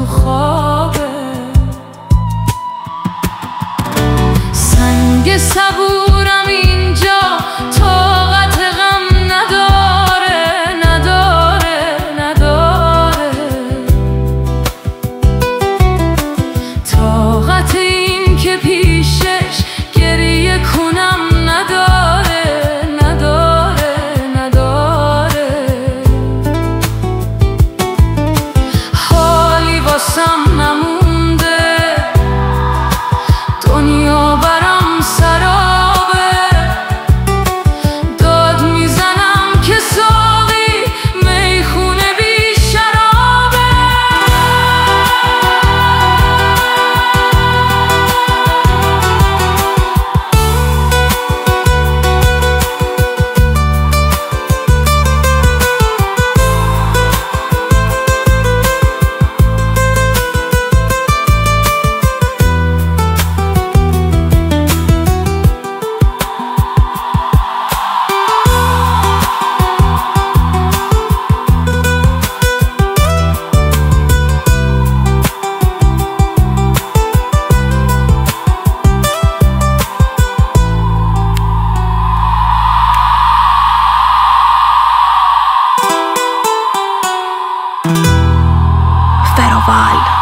تو خوابه. سنگ صبورم اینجا طاقت غم نداره، نداره، نداره. طاقت این که پیشش گریه کنم نداره، نداره، نداره. حالی واسم نمونده، دنیا برام سرابه. داد میزنم که ساقی میخونه بی شرابه. Feroval.